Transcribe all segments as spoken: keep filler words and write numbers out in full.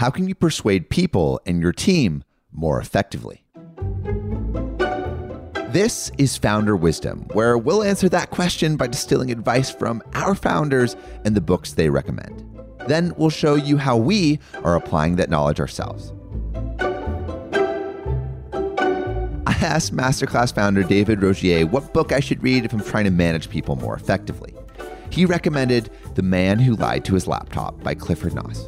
How can you persuade people and your team more effectively? This is Founder Wisdom, where we'll answer that question by distilling advice from our founders and the books they recommend. Then we'll show you how we are applying that knowledge ourselves. I asked Masterclass founder David Rogier what book I should read if I'm trying to manage people more effectively. He recommended The Man Who Lied to His Laptop by Clifford Noss.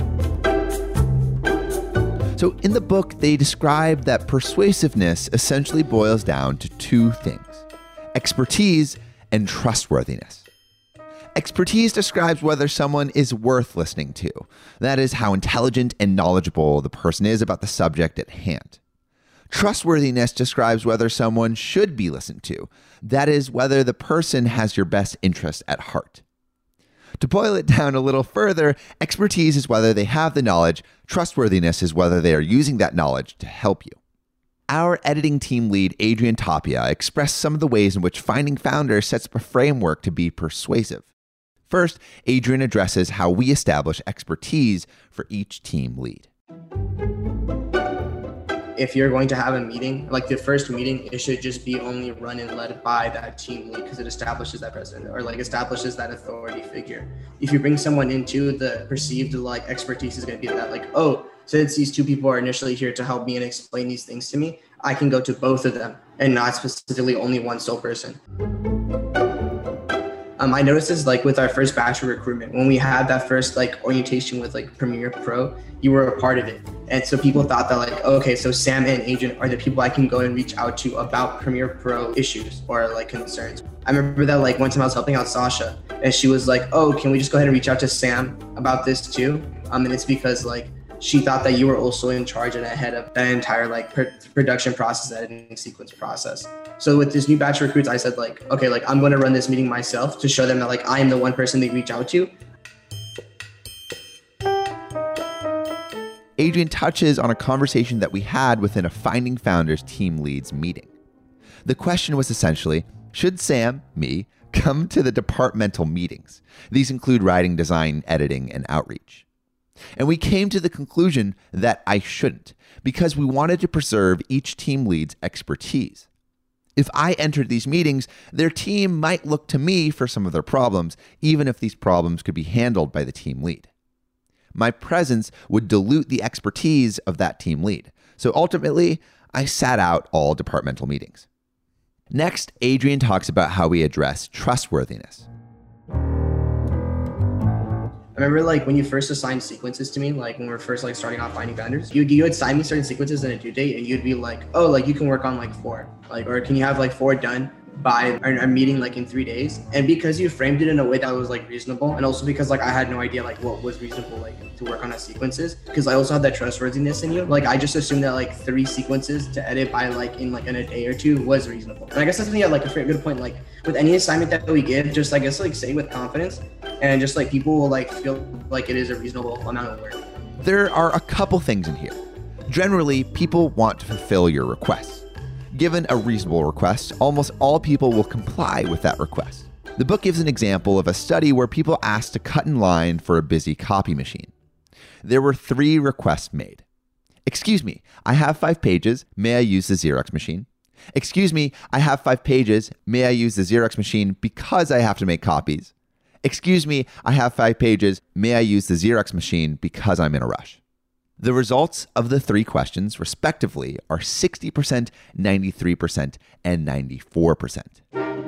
So in the book, they describe that persuasiveness essentially boils down to two things: expertise and trustworthiness. Expertise describes whether someone is worth listening to. That is, how intelligent and knowledgeable the person is about the subject at hand. Trustworthiness describes whether someone should be listened to. That is, whether the person has your best interest at heart. To boil it down a little further, expertise is whether they have the knowledge. Trustworthiness is whether they are using that knowledge to help you. Our editing team lead, Adrian Tapia, expressed some of the ways in which Finding Founders sets up a framework to be persuasive. First, Adrian addresses how we establish expertise for each team lead. If you're going to have a meeting, like the first meeting, it should just be only run and led by that team lead because it establishes that president or like establishes that authority figure. If you bring someone into, the perceived like expertise is going to be that like, oh, since these two people are initially here to help me and explain these things to me, I can go to both of them and not specifically only one sole person. Um, I noticed this like with our first batch of recruitment, when we had that first like orientation with like Premiere Pro, you were a part of it. And so people thought that like, okay, so Sam and Adrian are the people I can go and reach out to about Premiere Pro issues or like concerns. I remember that like one time I was helping out Sasha and she was like, oh, can we just go ahead and reach out to Sam about this too? Um, and it's because like, she thought that you were also in charge and ahead of that entire like pr- production process, editing sequence process. So with this new batch of recruits, I said like, okay, like I'm going to run this meeting myself to show them that like I am the one person they reach out to. Adrian touches on a conversation that we had within a Finding Founders team leads meeting. The question was essentially, should Sam, me, come to the departmental meetings? These include writing, design, editing, and outreach. And we came to the conclusion that I shouldn't, because we wanted to preserve each team lead's expertise. If I entered these meetings, their team might look to me for some of their problems, even if these problems could be handled by the team lead. My presence would dilute the expertise of that team lead. So ultimately, I sat out all departmental meetings. Next, Adrian talks about how we address trustworthiness. I remember like when you first assigned sequences to me, like when we were first like starting off Finding Founders, you you would assign me certain sequences and a due date, and you'd be like, oh, like you can work on like four, like, or can you have like four done by our, our meeting like in three days? And because you framed it in a way that was like reasonable, and also because like I had no idea like what was reasonable like to work on as sequences, because I also had that trustworthiness in you. Like I just assumed that like three sequences to edit by like in like in a day or two was reasonable. And I guess that's something that like a good point. Like with any assignment that we give, just I guess like say with confidence, and just like people will like feel like it is a reasonable amount of work. There are a couple things in here. Generally, people want to fulfill your requests. Given a reasonable request, almost all people will comply with that request. The book gives an example of a study where people asked to cut in line for a busy copy machine. There were three requests made. Excuse me, I have five pages. May I use the Xerox machine? Excuse me, I have five pages. May I use the Xerox machine because I have to make copies? Excuse me, I have five pages. May I use the Xerox machine because I'm in a rush? The results of the three questions, respectively, are sixty percent, ninety-three percent, and ninety-four percent.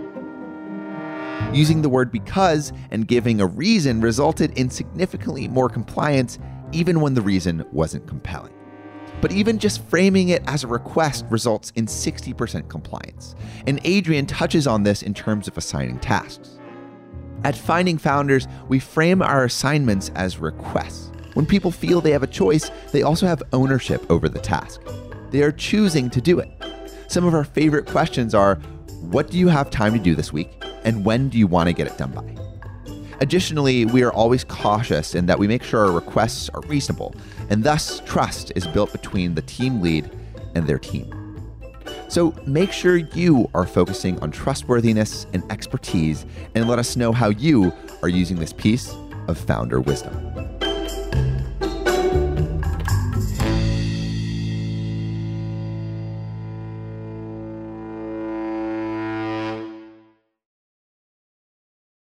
Using the word because and giving a reason resulted in significantly more compliance, even when the reason wasn't compelling. But even just framing it as a request results in sixty percent compliance. And Adrian touches on this in terms of assigning tasks. At Finding Founders, we frame our assignments as requests. When people feel they have a choice, they also have ownership over the task. They are choosing to do it. Some of our favorite questions are, what do you have time to do this week? And when do you want to get it done by? Additionally, we are always cautious in that we make sure our requests are reasonable, and thus trust is built between the team lead and their team. So make sure you are focusing on trustworthiness and expertise, and let us know how you are using this piece of founder wisdom.